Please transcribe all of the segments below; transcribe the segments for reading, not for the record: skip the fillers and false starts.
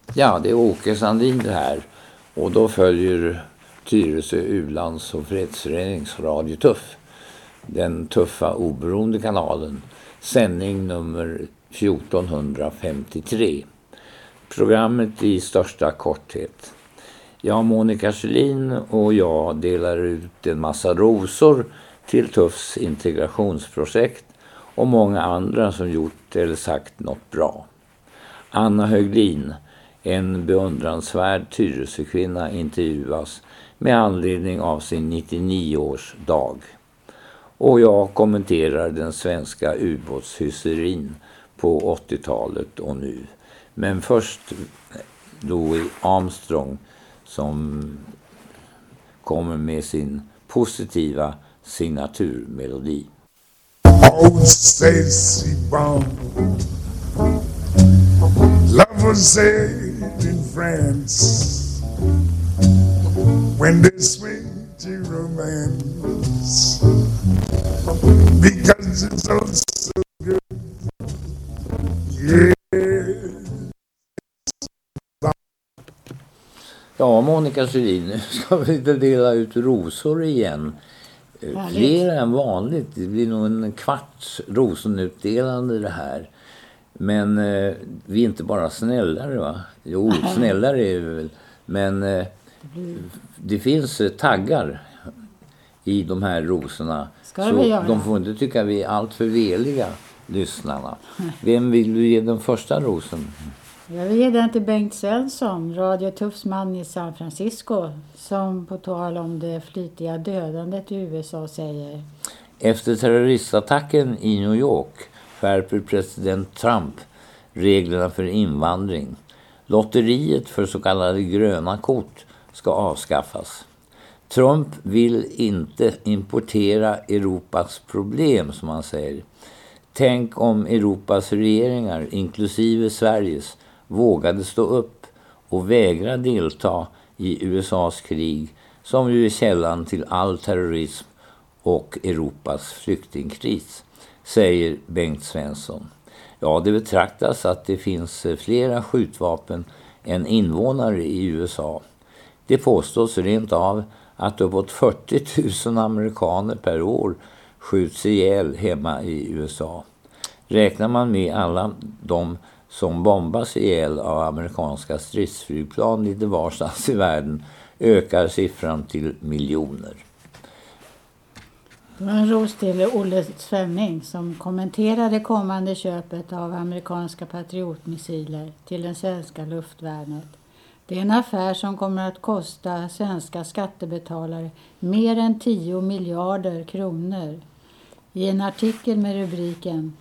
Ja, det är Åke Sandin det här. Och då följer Tyresö U-lands- och fredsförenings Radio Tuff. Den tuffa oberoende kanalen. Sändning nummer 1453. Programmet i största korthet. Jag, Monica Kjellin och jag delar ut en massa rosor till Tuffs integrationsprojekt och många andra som gjort eller sagt något bra. Anna Höglin, en beundransvärd Tyresökvinna, intervjuas med anledning av sin 99-årsdag. Och jag kommenterar den svenska ubåtshysterin på 80-talet och nu. Men först Louis Armstrong som kommer med sin positiva signaturmelodi. Old Stacy Brown, love was said in France, when they swing to romance, because it's all so good. Yeah. Ja, Monica Kjellin, nu ska vi dela ut rosor igen. Fler än vanligt. Det blir nog en kvarts rosenutdelande det här. Men vi är inte bara snällare, va? Jo, snällare är vi väl. Men det finns taggar i de här rosorna. Så de får inte tycka vi är allt för veliga, lyssnarna. Vem vill du ge den första rosen? Jag vill ge den till Bengt Svensson, Radio Tuffs man i San Francisco, som på tal om det flytiga dödandet i USA säger: Efter terroristattacken i New York skärper president Trump reglerna för invandring. Lotteriet för så kallade gröna kort ska avskaffas. Trump vill inte importera Europas problem, som han säger. Tänk om Europas regeringar, inklusive Sveriges, vågade stå upp och vägra delta i USAs krig, som ju är källan till all terrorism och Europas flyktingkris, säger Bengt Svensson. Ja, det betraktas att det finns flera skjutvapen än invånare i USA. Det påstås rent av att uppåt 40 000 amerikaner per år skjuts ihjäl hemma i USA. Räknar man med alla de som bombas ihjäl av amerikanska stridsflygplan lite varstans i världen ökar siffran till miljoner. En ros till Olle Svenning som kommenterade kommande köpet av amerikanska patriotmissiler till den svenska luftvärnet. Det är en affär som kommer att kosta svenska skattebetalare mer än 10 miljarder kronor. I en artikel med rubriken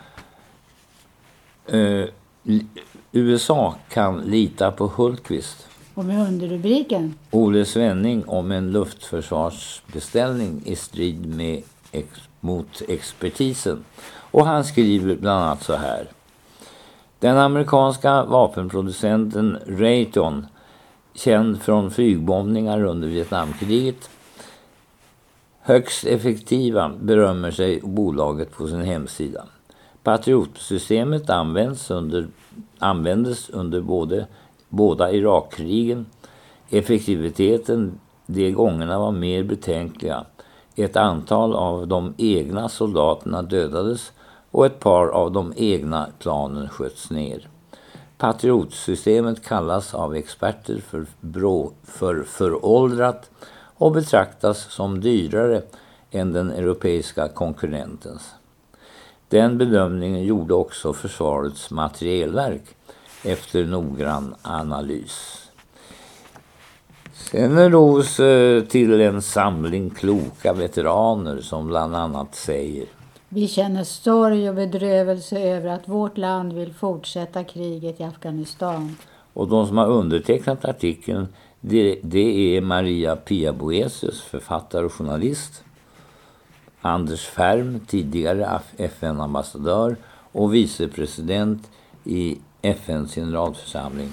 USA kan lita på Hultqvist. Och med underrubriken Olle Svenning om en luftförsvarsbeställning i strid mot expertisen. Och han skriver bland annat så här. Den amerikanska vapenproducenten Raytheon, känd från flygbombningar under Vietnamkriget, högst effektiva, berömmer sig bolaget på sin hemsida. Patriotsystemet användes under båda Irakkrigen. Effektiviteten de gångerna var mer betänkliga. Ett antal av de egna soldaterna dödades och ett par av de egna planen sköts ner. Patriotsystemet kallas av experter för föråldrat och betraktas som dyrare än den europeiska konkurrentens. Den bedömningen gjorde också Försvarets materielverk efter noggrann analys. Sen är ros till en samling kloka veteraner som bland annat säger: Vi känner sorg och bedrövelse över att vårt land vill fortsätta kriget i Afghanistan. Och de som har undertecknat artikeln, det är Maria Pia Boesius, författare och journalist, Anders Färm, tidigare FN-ambassadör och vicepresident i FNs generalförsamling,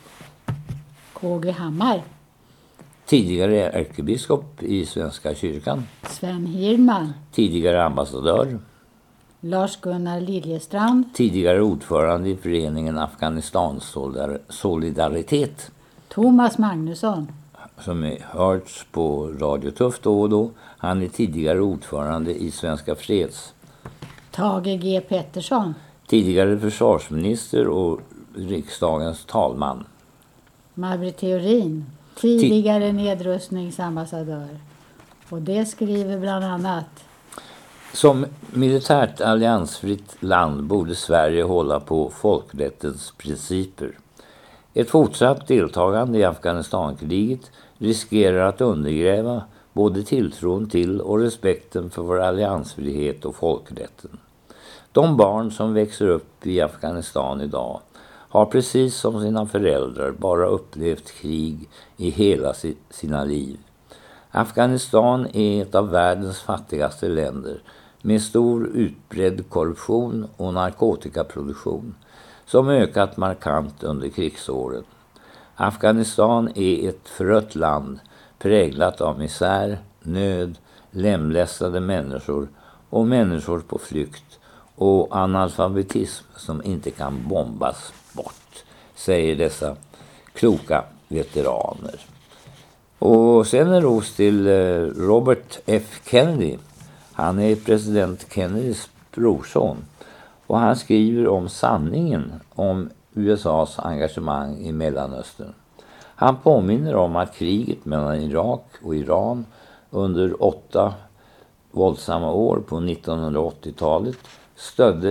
KG Hammar, tidigare ärkebiskop i Svenska kyrkan, Sven Hirdman, tidigare ambassadör, Lars-Gunnar Liljestrand, tidigare ordförande i föreningen Afghanistan Solidaritet, Thomas Magnusson, som hörts på Radio Tuff då och då. Han är tidigare ordförande i Svenska Freds. Tage G. Pettersson, tidigare försvarsminister och riksdagens talman. Maj-Britt Theorin, tidigare nedrustningsambassadör. Och det skriver bland annat: som militärt alliansfritt land borde Sverige hålla på folkrättens principer. Ett fortsatt deltagande i Afghanistankriget riskerar att undergräva både tilltron till och respekten för vår alliansfrihet och folkrätten. De barn som växer upp i Afghanistan idag har precis som sina föräldrar bara upplevt krig i hela sina liv. Afghanistan är ett av världens fattigaste länder med stor utbredd korruption och narkotikaproduktion som ökat markant under krigsåren. Afghanistan är ett förött land präglat av misär, nöd, lemlästade människor och människor på flykt och analfabetism som inte kan bombas bort, säger dessa kloka veteraner. Och sen är ros till Robert F. Kennedy. Han är president Kennedys brorson och han skriver om sanningen om USAs engagemang i Mellanöstern. Han påminner om att kriget mellan Irak och Iran under 8 våldsamma år på 1980-talet stödde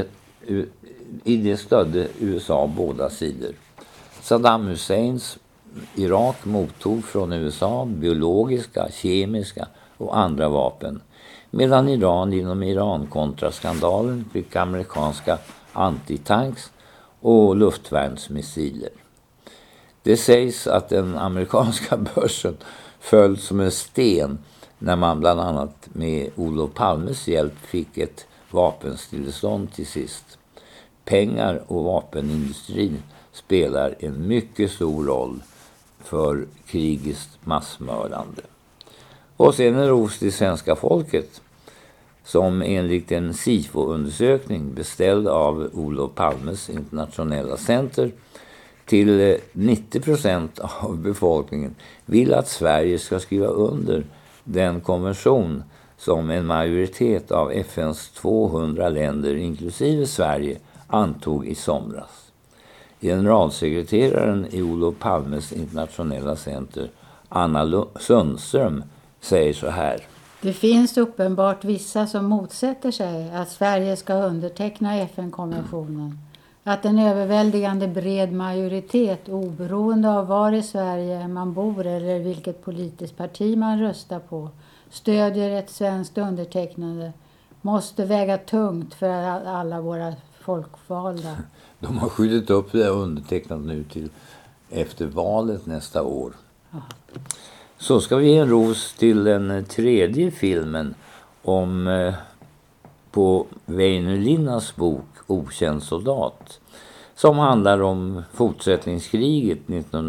USA båda sidor. Saddam Husseins Irak mottog från USA biologiska, kemiska och andra vapen, medan Iran genom Iran-kontraskandalen fick amerikanska antitanks och luftvärnsmissiler. Det sägs att den amerikanska börsen föll som en sten när man bland annat med Olof Palmes hjälp fick ett vapenstillestånd till sist. Pengar och vapenindustrin spelar en mycket stor roll för krigets massmördande. Och sen är ros till svenska folket som enligt en SIFO-undersökning beställd av Olof Palmes internationella center till 90% av befolkningen vill att Sverige ska skriva under den konvention som en majoritet av FNs 200 länder inklusive Sverige antog i somras. Generalsekreteraren i Olof Palmes internationella center, Anna Sundström, säger så här: det finns uppenbart vissa som motsätter sig att Sverige ska underteckna FN-konventionen. Att en överväldigande bred majoritet, oberoende av var i Sverige man bor eller vilket politiskt parti man röstar på, stödjer ett svenskt undertecknande måste väga tungt för alla våra folkvalda. De har skjutit upp det undertecknat nu till efter valet nästa år. Aha. Så ska vi ge en ros till den tredje filmen om på Väinö Linnas bok Okänd soldat, som handlar om fortsättningskriget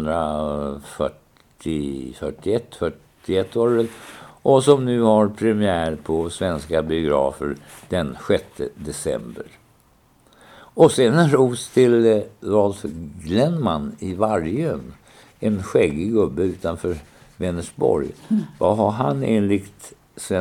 1941 var det, och som nu har premiär på svenska biografer den 6 december. Och sen en ros till Rolf Glennman i Vargön, en skäggig gubbe utanför Vänersborg. Vad har han enligt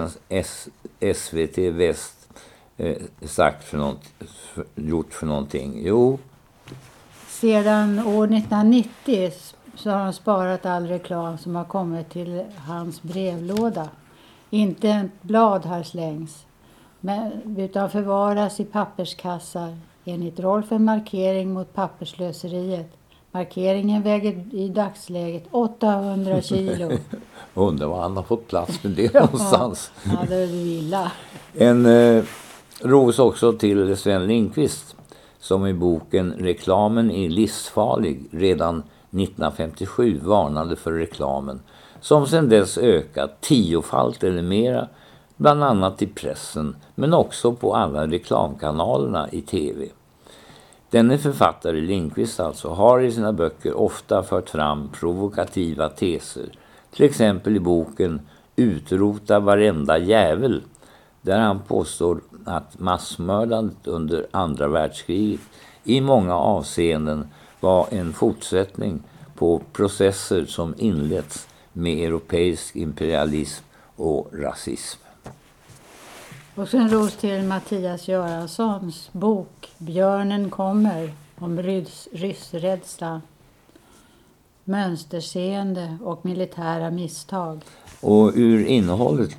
SVT Väst sagt för gjort för någonting? Jo. Sedan år 1990 så har han sparat all reklam som har kommit till hans brevlåda. Inte ett blad har slängs, utan förvaras i papperskassar. Enligt Rolf en markering mot papperslöseriet. Markeringen väger i dagsläget 800 kilo. Undrar vad han har fått plats med det någonstans. Ja, det är illa. En ros också till Sven Lindqvist, som i boken Reklamen är livsfarlig redan 1957 varnade för reklamen, som sedan dess ökat 10-falt eller mera, bland annat i pressen men också på alla reklamkanalerna i tv. Denne författare Lindqvist alltså har i sina böcker ofta fört fram provokativa teser, till exempel i boken Utrota varenda jävel, där han påstår att massmördandet under andra världskriget i många avseenden var en fortsättning på processer som inletts med europeisk imperialism och rasism. Och sen ros till Mattias Göranssons bok Björnen kommer om ryssrädsla, mönsterseende och militära misstag. Och ur innehållet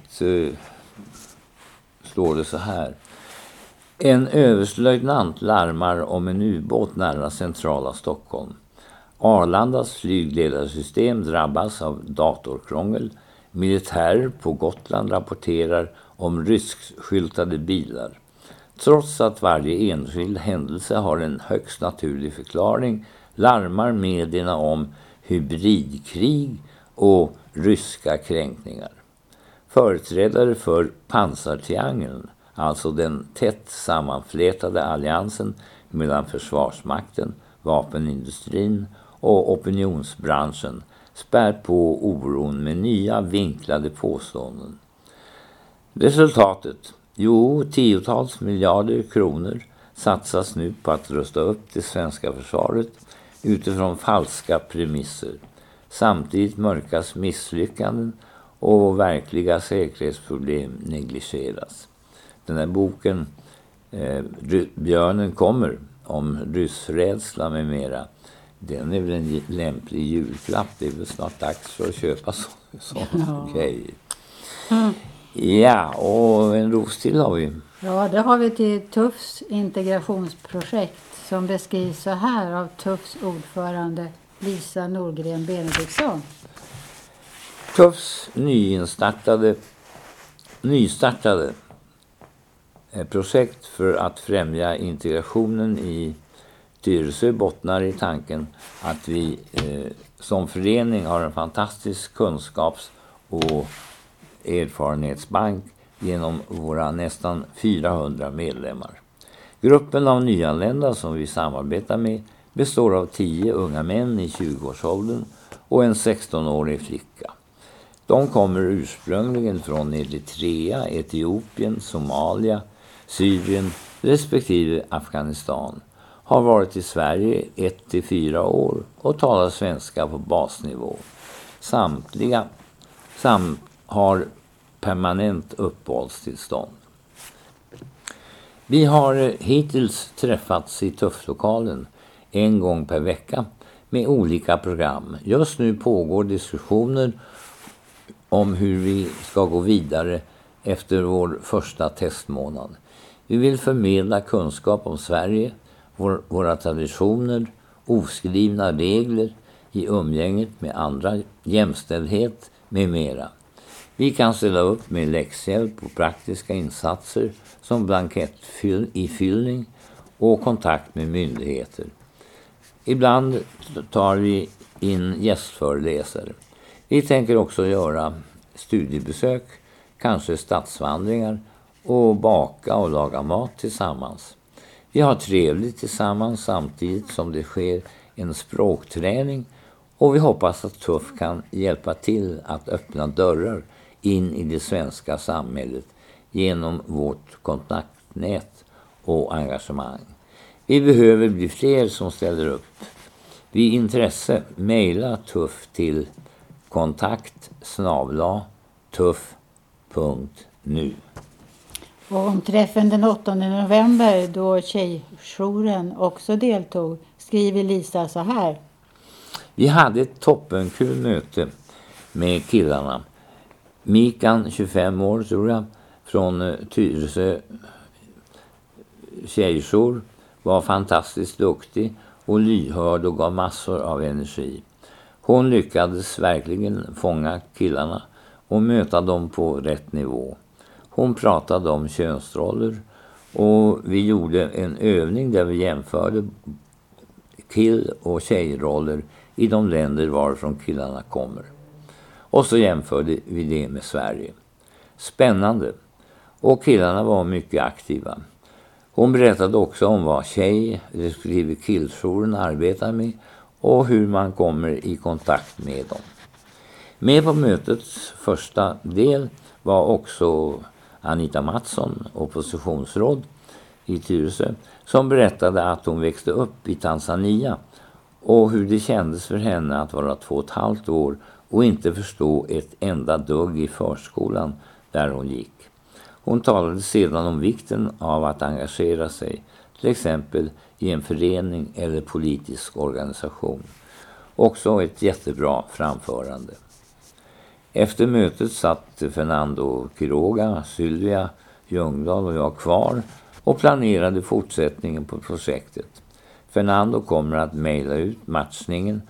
står det så här. En överstelöjtnant larmar om en ubåt nära centrala Stockholm. Arlandas flygledarsystem drabbas av datorkrångel. Militärer på Gotland rapporterar om ryskskyltade bilar. Trots att varje enskild händelse har en högst naturlig förklaring larmar medierna om hybridkrig och ryska kränkningar. Företrädare för pansartriangeln, alltså den tätt sammanflätade alliansen mellan försvarsmakten, vapenindustrin och opinionsbranschen, spär på oron med nya vinklade påståenden. Resultatet? Jo, 10-tals miljarder kronor satsas nu på att rusta upp det svenska försvaret utifrån falska premisser. Samtidigt mörkas misslyckanden och verkliga säkerhetsproblem negligeras. Den här boken, Björnen kommer, om ryssrädsla med mera, den är väl en lämplig julklapp. Det är väl snart dags för att köpa sådana grejer. Ja, och en ros till har vi. Ja, det har vi till TUFs integrationsprojekt som beskrivs så här av TUFs ordförande Lisa Norgren Benediktsson. TUFs nystartade projekt för att främja integrationen i Tyresö bottnar i tanken att vi som förening har en fantastisk kunskaps- och erfarenhetsbank genom våra nästan 400 medlemmar. Gruppen av nyanlända som vi samarbetar med består av 10 unga män i 20-årsåldern och en 16-årig flicka. De kommer ursprungligen från Eritrea, Etiopien, Somalia, Syrien respektive Afghanistan. Har varit i Sverige 1-4 år och talar svenska på basnivå. Samtliga har permanent uppehållstillstånd. Vi har hittills träffats i TUF-lokalen en gång per vecka med olika program. Just nu pågår diskussioner om hur vi ska gå vidare efter vår första testmånad. Vi vill förmedla kunskap om Sverige, våra traditioner, oskrivna regler i umgänget med andra, jämställdhet med mera. Vi kan ställa upp med läxhjälp och praktiska insatser som blankettfyllning och kontakt med myndigheter. Ibland tar vi in gästföreläsare. Vi tänker också göra studiebesök, kanske stadsvandringar och baka och laga mat tillsammans. Vi har trevligt tillsammans samtidigt som det sker en språkträning och vi hoppas att TUF kan hjälpa till att öppna dörrar in i det svenska samhället genom vårt kontaktnät och engagemang. Vi behöver bli fler som ställer upp. Vid intresse mejla TUF till kontakt@tuff.nu. Och om träffen den 8 november då tjejjouren också deltog skriver Lisa så här. Vi hade ett toppenkul möte med killarna. Mikan, 25 år tror jag, från Tyresö tjejjour var fantastiskt duktig och lyhörd och gav massor av energi. Hon lyckades verkligen fånga killarna och möta dem på rätt nivå. Hon pratade om könsroller och vi gjorde en övning där vi jämförde kill- och tjejroller i de länder varifrån killarna kommer. Och så jämförde vi det med Sverige. Spännande. Och killarna var mycket aktiva. Hon berättade också om vad tjej- respektive killjouren arbetar med och hur man kommer i kontakt med dem. Med på mötets första del var också Anita Mattsson, oppositionsråd i Tyresö, som berättade att hon växte upp i Tanzania och hur det kändes för henne att vara 2,5 år och inte förstå ett enda dugg i förskolan där hon gick. Hon talade sedan om vikten av att engagera sig, till exempel i en förening eller politisk organisation. Också ett jättebra framförande. Efter mötet satt Fernando Quiroga, Sylvia Ljungdahl och jag kvar och planerade fortsättningen på projektet. Fernando kommer att mejla ut matchningen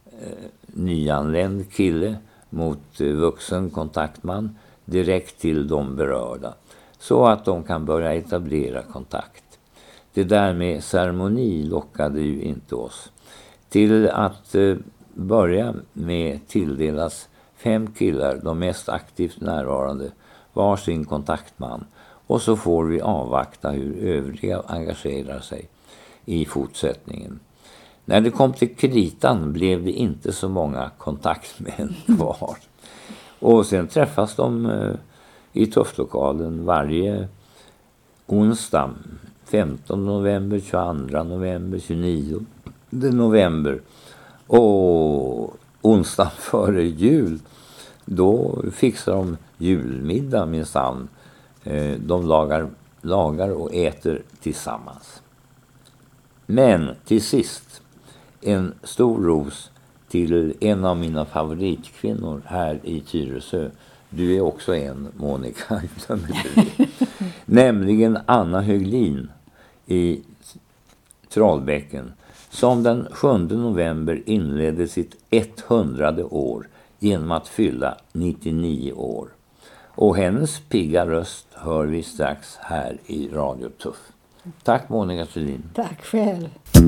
nyanländ kille mot vuxen kontaktman direkt till de berörda så att de kan börja etablera kontakt. Det där med ceremoni lockade ju inte oss. Till att börja med tilldelas 5 killar, de mest aktivt närvarande, var sin kontaktman och så får vi avvakta hur övriga engagerar sig i fortsättningen. När det kom till kritan blev det inte så många kontaktmän kvar. Och sen träffas de i Tuftlokalen varje onsdag, 15 november, 22 november, 29 november. Och onsdag före jul, då fixar de julmiddag minsann. De lagar och äter tillsammans. Men till sist en stor ros till en av mina favoritkvinnor här i Tyresö. Du är också en, Monica, nämligen Anna Höglin i Trollbäcken, som den 7 november inledde sitt 100:e år genom att fylla 99 år. Och hennes pigga röst hör vi strax här i Radio Tuff. Tack Monica Thulin. Tack själv.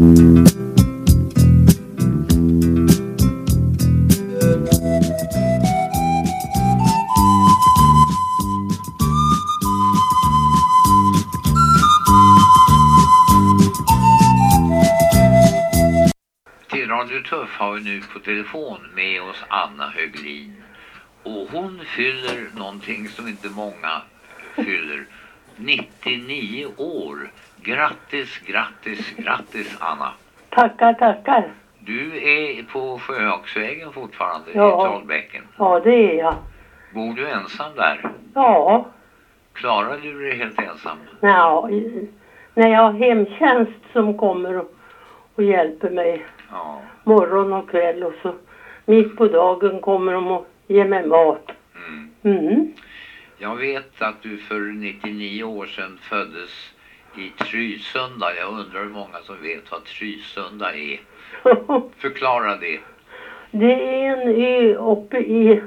Till Radio Tuff har vi nu på telefon med oss Anna Höglin. Och hon fyller någonting som inte många fyller. 99 år. Grattis, grattis, grattis Anna. Tackar, tackar. Du är på Sjöhaksvägen fortfarande i Trollbäcken. Ja, det är jag. Bor du ensam där? Ja. Klarar du dig helt ensam? Ja, när jag har hemtjänst som kommer och hjälper mig morgon och kväll och så mitt på dagen kommer de och ger mig mat. Jag vet att du för 99 år sedan föddes i Trysunda. Jag undrar hur många som vet vad Trysunda är. Förklara det. Det är en ö uppe i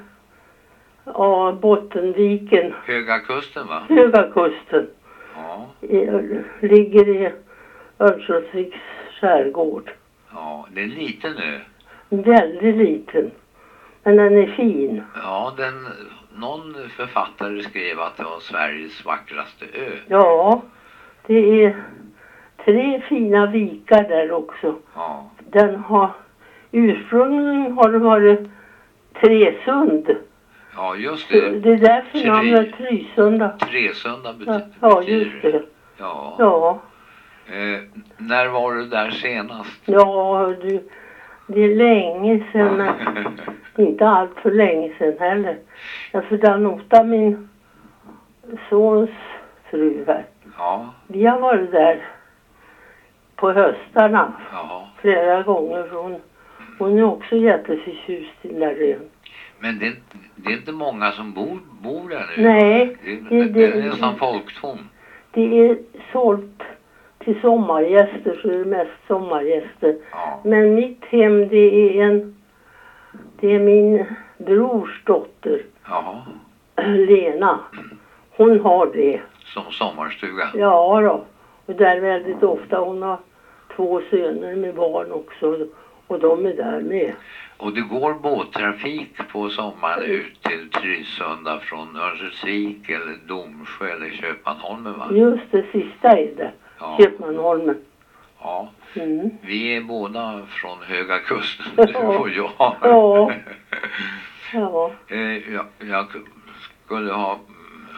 Bottenviken. Höga kusten va? Höga kusten. Ja. Ligger i Örnsköldsviks skärgård. Ja, det är en liten ö. Väldigt liten. Men den är fin. Ja, någon författare skrev att det var Sveriges vackraste ö. Ja, det är 3 fina vikar där också. Ja. Ursprungligen har det varit Tresund. Ja, just det. Det är därför namnet Trysunda. Tresunda betyder. Ja, just det. Ja. När var du där senast? Ja, det är länge sedan. Inte allt för länge sedan heller. För Danota, min sons fru här. Ja. Vi har varit där på höstarna flera gånger. Hon är också jätteförtjust i den där ön. Men det är inte många som bor där nu. Nej. Det är nästan folktom. Det är sålt till sommargäster, så är det mest sommargäster. Ja. Men mitt hem, det är min brors dotter. Jaha. Lena. Hon har det. Som sommarstuga? Ja då. Och där väldigt ofta. Hon har 2 söner med barn också. Och de är där med. Och det går båttrafik på sommaren ut till Trysunda från Örnsköldsvik eller Domsjö eller Köpmanholmen va? Just det, sista är det. Ja. Köpmanholmen. Ja. Vi är båda från Höga kusten, du och jag. Ja. Jag skulle ha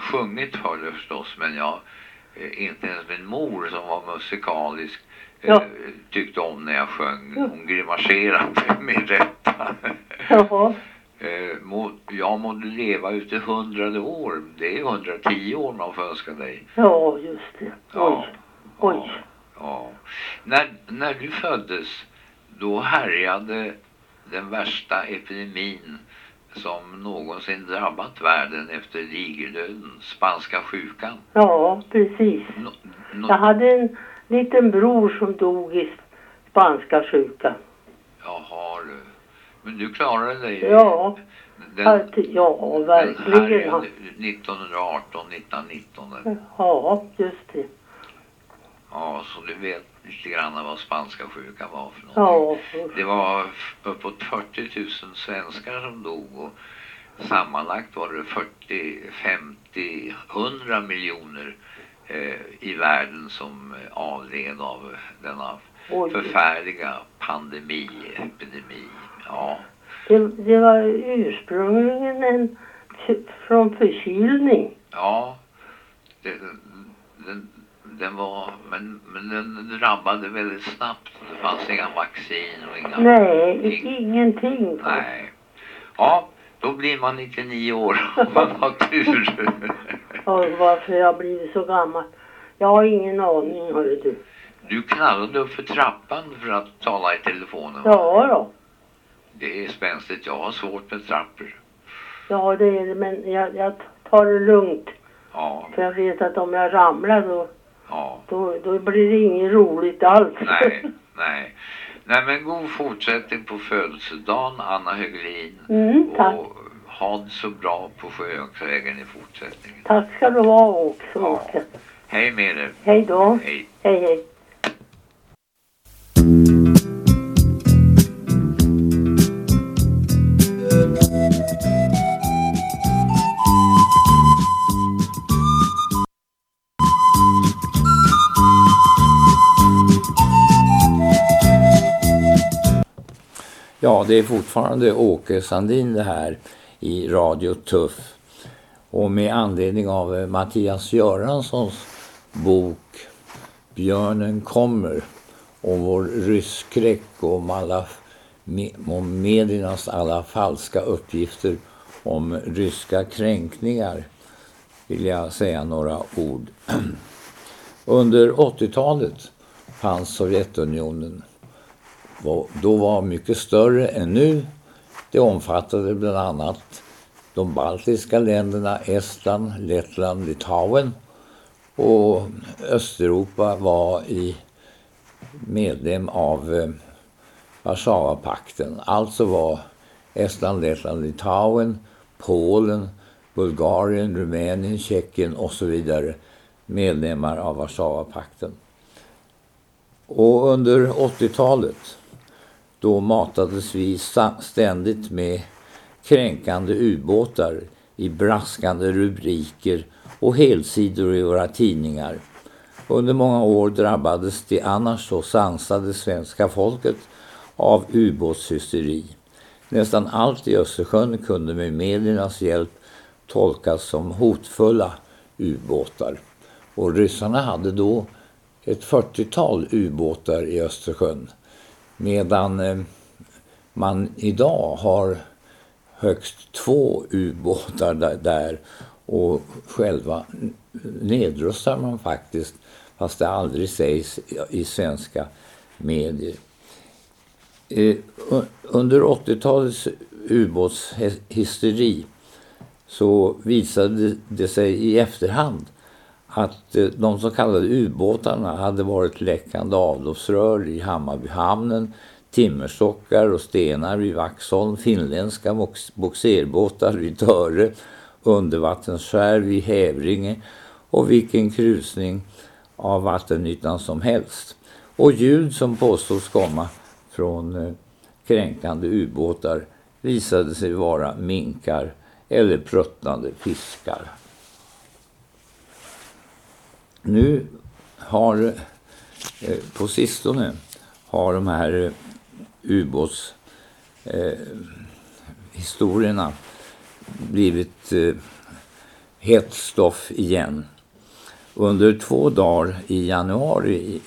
sjungit för det förstås, men inte ens min mor som var musikalisk tyckte om när jag sjöng. Hon grimaserade med rätta. Jaha. Jag måste leva ut i 100 år. Det är 110 år man får önska dig. Ja, just det. Oj. Ja. När du föddes, då härjade den värsta epidemin som någonsin drabbat världen efter digerdöden, spanska sjukan. Ja, precis. Jag hade en liten bror som dog i spanska sjukan. Jaha, du. Men du klarade dig. Ja, verkligen. 1918, 1919. Ja, just det. Ja, så du vet lite grann vad spanska sjukan var för någonting. Ja. Det var uppåt 40 000 svenskar som dog och sammanlagt var det 40, 50, 100 miljoner i världen som avled av denna förfärliga epidemi. Ja. Det var ursprungligen från förkylning. Ja, den var, men den drabbade väldigt snabbt. Det fanns inga vaccin och inga... Nej, ingenting. Nej. Ja, då blir man 99 år om man har tur. Ja, varför jag blivit så gammal. Jag har ingen aning, hörru du. Du knallade upp för trappan för att tala i telefonen. Ja då. Det är spänstigt. Jag har svårt med trappor. Ja, det är det. Men jag tar det lugnt. Ja. För jag vet att om jag ramlar då blir det inget roligt alls. Nej, men god fortsättning på födelsedagen, Anna Höglin. Tack. Och ha det så bra på Sjööksvägen i fortsättningen. Tack ska du ha också. Ja. Hej med er. Hej då. Hej. Hej. Ja, det är fortfarande Åke Sandin det här i Radio Tuff. Och med anledning av Mattias Göranssons bok Björnen kommer och vår rysskräck om mediernas alla falska uppgifter om ryska kränkningar vill jag säga några ord. Under 80-talet fanns Sovjetunionen. Då var mycket större än nu. Det omfattade bland annat de baltiska länderna Estland, Lettland, Litauen, och Östeuropa var medlem av Warszawapakten. Alltså var Estland, Lettland, Litauen, Polen, Bulgarien, Rumänien, Tjeckien och så vidare medlemmar av Warszawapakten. Och under 80-talet då matades vi ständigt med kränkande ubåtar i braskande rubriker och helsidor i våra tidningar. Under många år drabbades det annars så sansade svenska folket av ubåtshysteri. Nästan allt i Östersjön kunde med mediernas hjälp tolkas som hotfulla ubåtar. Och ryssarna hade då ett 40-tal ubåtar i Östersjön. Medan man idag har högst 2 ubåtar där och själva nedrustar man faktiskt, fast det aldrig sägs i svenska medier. Under 80-talets ubåtshysteri så visade det sig i efterhand att de så kallade ubåtarna hade varit läckande avloppsrör i Hammarbyhamnen, timmerstockar och stenar vid Vaxholm, finländska boxerbåtar vid Töre, undervattensskär vid Hävringe och vilken krusning av vattenytan som helst. Och ljud som påstås komma från kränkande ubåtar visade sig vara minkar eller pruttnande fiskar. Nu har på sistone har de här ubåtshistorierna blivit hett stoff igen. Under 2 dagar i januari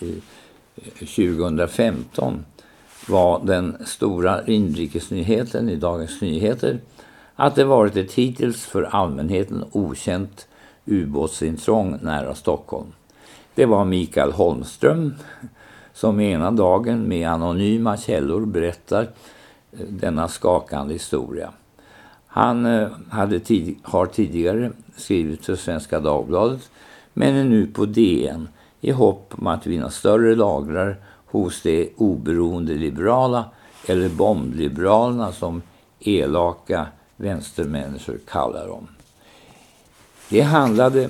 2015 var den stora inrikesnyheten i Dagens Nyheter att det varit ett hittills för allmänheten okänt ubåtsintrång nära Stockholm. Det var Mikael Holmström som ena dagen med anonyma källor berättar denna skakande historia. Han har tidigare skrivit för Svenska Dagbladet men är nu på DN i hopp om att vinna större lagrar hos de oberoende liberala eller bombliberalerna som elaka vänstermänniskor kallar dem. Det handlade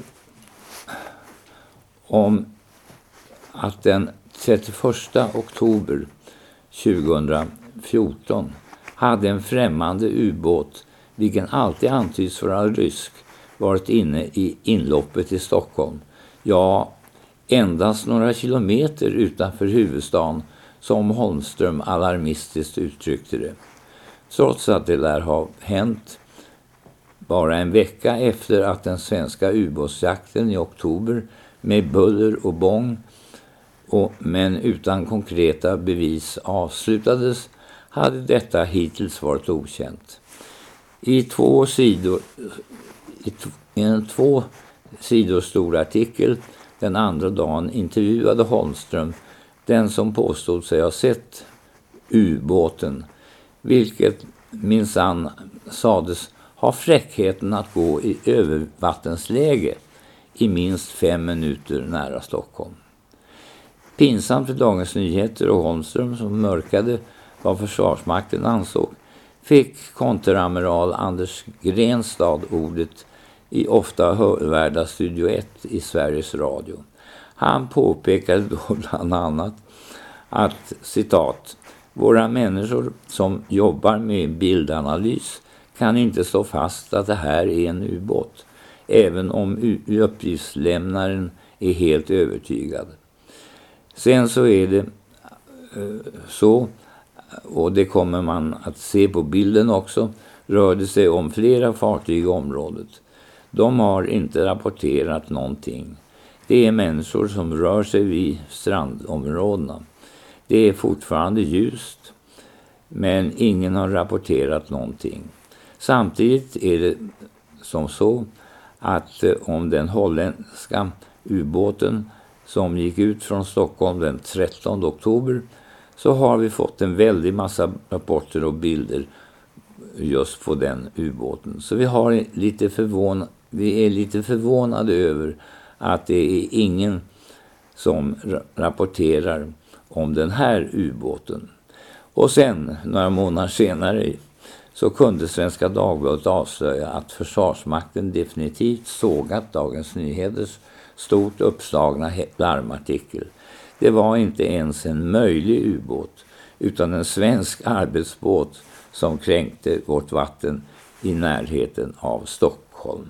om att den 31 oktober 2014 hade en främmande ubåt, vilken alltid antyds vara rysk, varit inne i inloppet i Stockholm. Ja, endast några kilometer utanför huvudstaden, som Holmström alarmistiskt uttryckte det. Trots att det lär ha hänt bara en vecka efter att den svenska ubåtsjakten i oktober med buller och bång men utan konkreta bevis avslutades, hade detta hittills varit okänt. I en 2 sidor stor artikel den andra dagen intervjuade Holmström den som påstod sig ha sett ubåten, vilket minsann sades ha fräckheten att gå i övervattensläge i minst 5 minuter nära Stockholm. Pinsamt för Dagens Nyheter och Holmström, som mörkade vad Försvarsmakten ansåg, fick konteramiral Anders Grenstad ordet i ofta hörvärda Studio 1 i Sveriges Radio. Han påpekade då bland annat att, citat, våra människor som jobbar med bildanalys kan inte stå fast att det här är en ubåt, även om uppgiftslämnaren är helt övertygad. Sen så är det så, och det kommer man att se på bilden också, rör det sig om flera fartyg i området. De har inte rapporterat någonting. Det är människor som rör sig vid strandområdena. Det är fortfarande ljust, men ingen har rapporterat någonting. Samtidigt är det som så att om den holländska ubåten som gick ut från Stockholm den 13 oktober så har vi fått en väldig massa rapporter och bilder just på den ubåten. Så vi är lite förvånade över att det är ingen som rapporterar om den här ubåten. Och sen, några månader senare, så kunde Svenska Dagbladet avslöja att Försvarsmakten definitivt sågat Dagens Nyheters stort uppslagna larmartikel. Det var inte ens en möjlig ubåt, utan en svensk arbetsbåt som kränkte vårt vatten i närheten av Stockholm.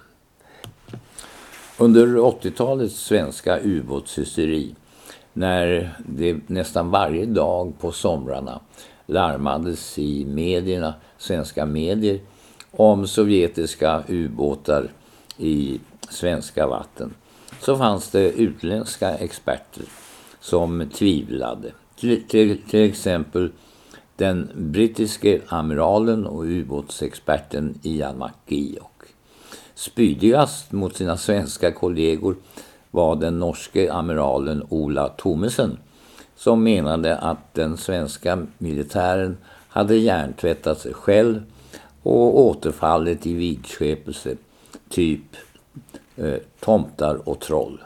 Under 80-talets svenska ubåtshysteri, när det nästan varje dag på somrarna larmades i medierna, svenska medier, om sovjetiska ubåtar i svenska vatten, så fanns det utländska experter som tvivlade. Till exempel den brittiske amiralen och ubåtsexperten Ian McGeoch. Spydigast mot sina svenska kollegor var den norske amiralen Ola Thomesen, som menade att den svenska militären hade hjärntvättat sig själv och återfallit i vidskepelse, typ tomtar och troll.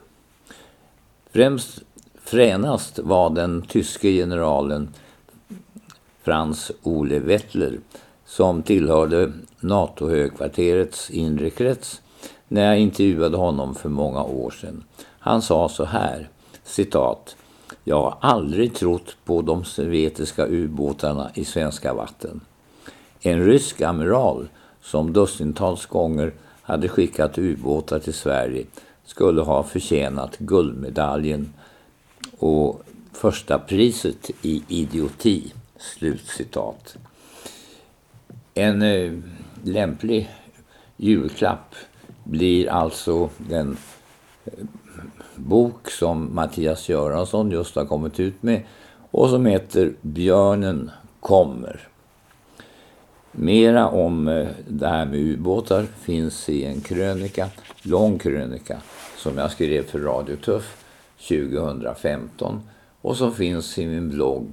Fränast var den tyske generalen Franz Ole Wettler, som tillhörde NATO-högkvarterets inre krets, när jag intervjuade honom för många år sedan. Han sa så här, citat, jag har aldrig trott på de sovjetiska ubåtarna i svenska vatten. En rysk amiral som dussintals gånger hade skickat ubåtar till Sverige skulle ha förtjänat guldmedaljen och första priset i idioti. Slutcitat. En lämplig julklapp blir alltså den bok som Mattias Göransson just har kommit ut med och som heter Björnen kommer. Mera om det här med ubåtar finns i en krönika, lång krönika, som jag skrev för Radio Tuff 2015 och som finns i min blogg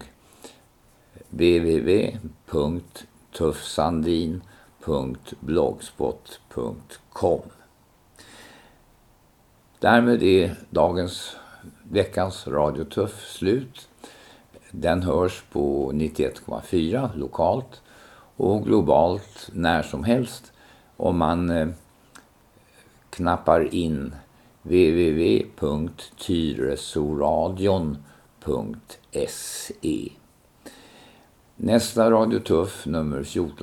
www.tuffsandin.blogspot.com. Därmed är veckans Radio Tuff slut. Den hörs på 91,4 lokalt och globalt när som helst om man knappar in www.tyresoradion.se. Nästa Radio Tuff nummer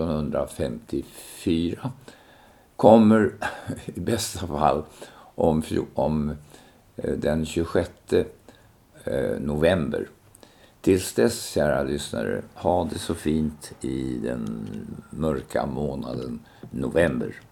1454 kommer i bästa fall om den 26 november. Tills dess, kära lyssnare, ha det så fint i den mörka månaden november.